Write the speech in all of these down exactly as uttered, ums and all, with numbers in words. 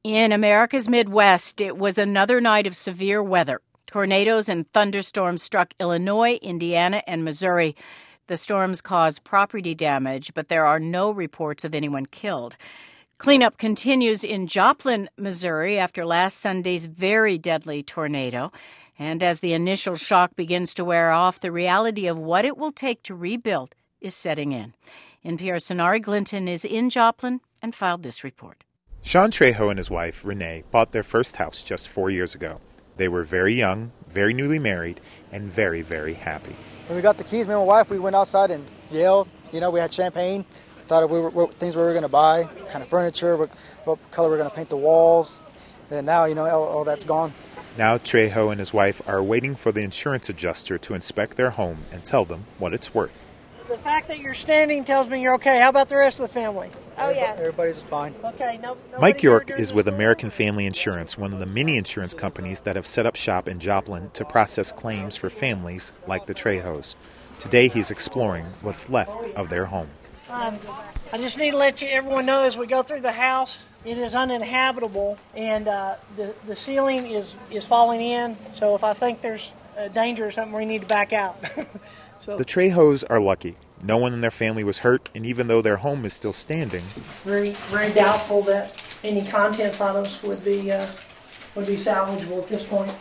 In America's Midwest, it was another night of severe weather. Tornadoes and thunderstorms struck Illinois, Indiana, and Missouri. The storms caused property damage, but there are no reports of anyone killed. Cleanup continues in Joplin, Missouri, after last Sunday's very deadly tornado. And as the initial shock begins to wear off, the reality of what it will take to rebuild is setting in. N P R's Sonari Glinton is in Joplin and filed this report. Sean Trejo and his wife, Renee, bought their first house just four years ago. They were very young, very newly married, and very, very happy. When we got the keys, me and my wife, we went outside and yelled. You know, we had champagne, thought we were, what things we were going to buy, kind of furniture, what, what color we were going to paint the walls. And now, you know, all, all that's gone. Now Trejo and his wife are waiting for the insurance adjuster to inspect their home and tell them what it's worth. The fact that you're standing tells me you're okay. How about the rest of the family? Oh, yes. Everybody's fine. Okay. No, Mike York is with American Family Insurance, one of the many insurance companies that have set up shop in Joplin to process claims for families like the Trejos. Today he's exploring what's left of their home. Um, I just need to let you, everyone know as we go through the house, it is uninhabitable, and uh, the, the ceiling is, is falling in. So if I think there's a danger or something, we need to back out. So, the Trejos are lucky. No one in their family was hurt, and even though their home is still standing, very, very doubtful that any contents items would be uh, would be salvageable at this point.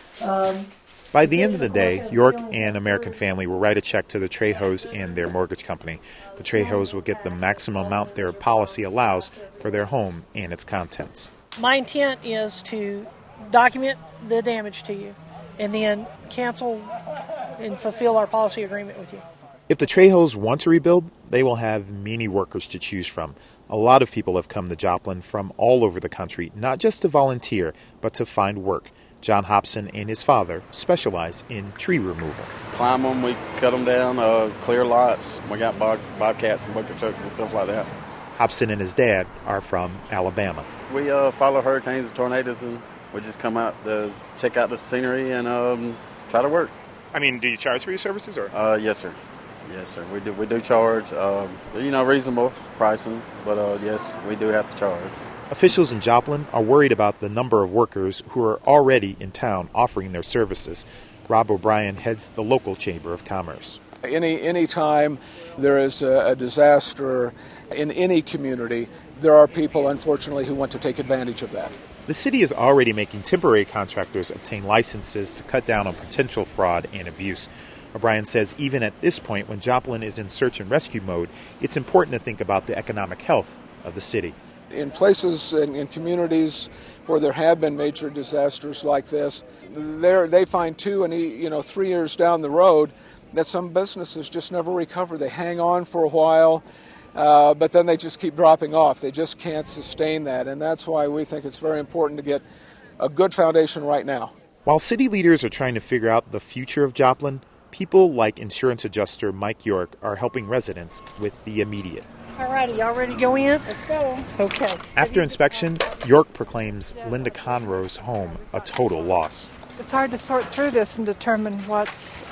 Um, by the end of the day, York and American Family will write a check to the Trejos and their mortgage company. The Trejos will get the maximum amount their policy allows for their home and its contents. My intent is to document the damage to you and then cancel and fulfill our policy agreement with you. If the Trejos want to rebuild, they will have many workers to choose from. A lot of people have come to Joplin from all over the country, not just to volunteer, but to find work. John Hobson and his father specialize in tree removal. Climb them, we cut them down, uh, clear lots. We got bob- bobcats and bucket trucks and stuff like that. Hobson and his dad are from Alabama. We uh, follow hurricanes and tornadoes, and we just come out to check out the scenery and um, try to work. I mean, do you charge for your services? Or? Uh, yes, sir. Yes, sir. We do. We do charge. Um, you know, reasonable pricing, but uh, yes, we do have to charge. Officials in Joplin are worried about the number of workers who are already in town offering their services. Rob O'Brien heads the local Chamber of Commerce. Any any time there is a, a disaster in any community, there are people, unfortunately, who want to take advantage of that. The city is already making temporary contractors obtain licenses to cut down on potential fraud and abuse. O'Brien says even at this point, when Joplin is in search and rescue mode, it's important to think about the economic health of the city. In places and in communities where there have been major disasters like this, they find two and you know three years down the road that some businesses just never recover. They hang on for a while, uh, but then they just keep dropping off. They just can't sustain that, and that's why we think it's very important to get a good foundation right now. While city leaders are trying to figure out the future of Joplin, people like insurance adjuster Mike York are helping residents with the immediate. All righty, y'all ready to go in? Let's go. Okay. After inspection, York proclaims Linda Conroe's home a total loss. It's hard to sort through this and determine what's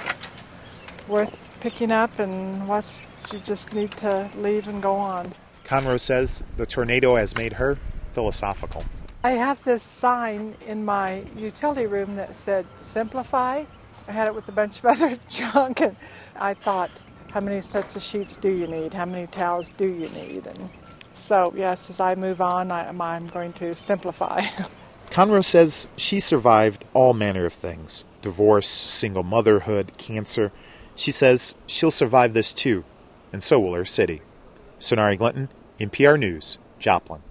worth picking up and what you just need to leave and go on. Conroe says the tornado has made her philosophical. I have this sign in my utility room that said, "Simplify." I had it with a bunch of other junk, and I thought, how many sets of sheets do you need? How many towels do you need? And so, yes, as I move on, I, I'm going to simplify. Conroe says she survived all manner of things. Divorce, single motherhood, cancer. She says she'll survive this too, and so will her city. Sonari Glinton, N P R News, Joplin.